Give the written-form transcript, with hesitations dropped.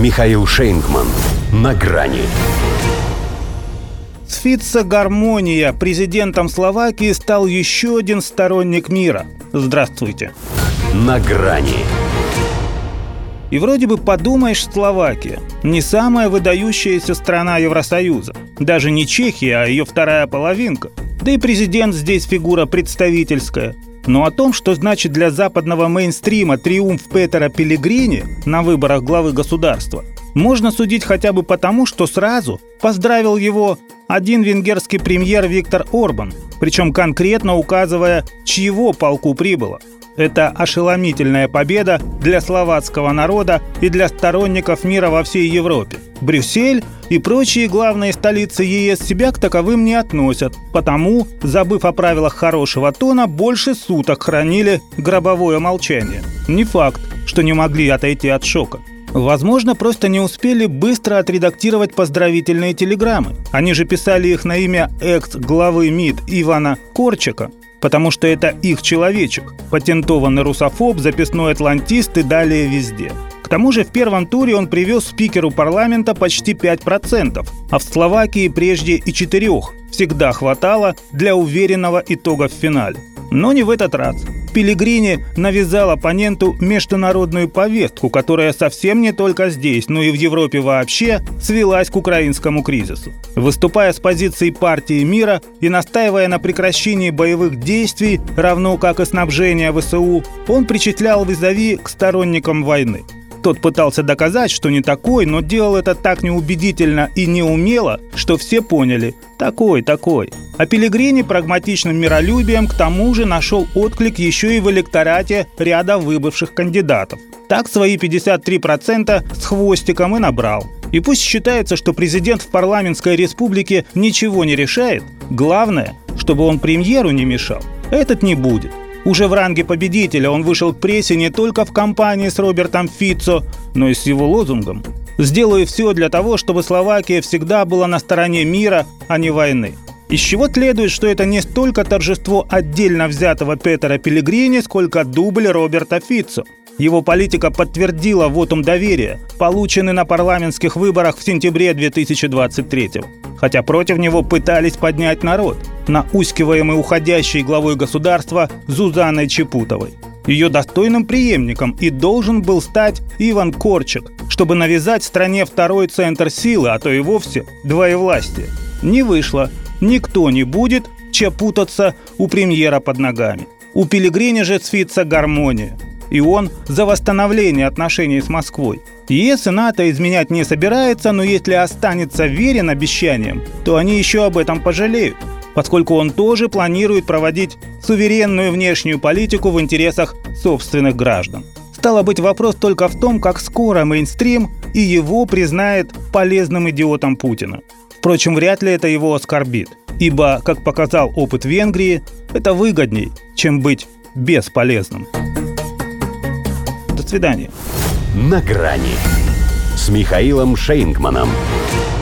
Михаил Шейнгман. На грани. С Фицо гармония. Президентом Словакии стал еще один сторонник мира. Здравствуйте. На грани. И вроде бы подумаешь, Словакия не самая выдающаяся страна Евросоюза. Даже не Чехия, а ее вторая половинка. Да и президент здесь фигура представительская. Но о том, что значит для западного мейнстрима триумф Петера Пеллегрини на выборах главы государства, можно судить хотя бы потому, что сразу поздравил его один венгерский премьер Виктор Орбан, причем конкретно указывая, чьего полку прибыло. Это ошеломительная победа для словацкого народа и для сторонников мира во всей Европе. Брюссель и прочие главные столицы ЕС себя к таковым не относят, потому, забыв о правилах хорошего тона, больше суток хранили гробовое молчание. Не факт, что не могли отойти от шока. Возможно, просто не успели быстро отредактировать поздравительные телеграммы. Они же писали их на имя экс-главы МИД Ивана Корчака, потому что это их человечек, патентованный русофоб, записной атлантист и далее везде. К тому же в первом туре он привез спикеру парламента почти 5%, а в Словакии прежде и 4%. Всегда хватало для уверенного итога в финале. Но не в этот раз. Пеллегрини навязал оппоненту международную повестку, которая совсем не только здесь, но и в Европе вообще свелась к украинскому кризису. Выступая с позиции партии мира и настаивая на прекращении боевых действий, равно как и снабжения ВСУ, он причислял визави к сторонникам войны. Тот пытался доказать, что не такой, но делал это так неубедительно и неумело, что все поняли – такой. А Пеллегрини прагматичным миролюбием к тому же нашел отклик еще и в электорате ряда выбывших кандидатов. Так свои 53% с хвостиком и набрал. И пусть считается, что президент в парламентской республике ничего не решает, главное, чтобы он премьеру не мешал. Этот не будет. Уже в ранге победителя он вышел к прессе не только в компании с Робертом Фицо, но и с его лозунгом «Сделаю все для того, чтобы Словакия всегда была на стороне мира, а не войны». Из чего следует, что это не столько торжество отдельно взятого Петера Пеллегрини, сколько дубль Роберта Фицо. Его политика подтвердила вотум доверия, полученный на парламентских выборах в сентябре 2023-го. Хотя против него пытались поднять народ, наускиваемый уходящей главой государства Зузанной Чепутовой. Ее достойным преемником и должен был стать Иван Корчак, чтобы навязать стране второй центр силы, а то и вовсе двоевластие. Не вышло. Никто не будет чепутаться у премьера под ногами. У Пеллегрини же с Фицо гармония. И он за восстановление отношений с Москвой. ЕС и НАТО изменять не собирается, но если останется верен обещаниям, то они еще об этом пожалеют, поскольку он тоже планирует проводить суверенную внешнюю политику в интересах собственных граждан. Стало быть, вопрос только в том, как скоро мейнстрим и его признает полезным идиотом Путина. Впрочем, вряд ли это его оскорбит, ибо, как показал опыт Венгрии, это выгодней, чем быть бесполезным. До свидания. На грани с Михаилом Шейнгманом.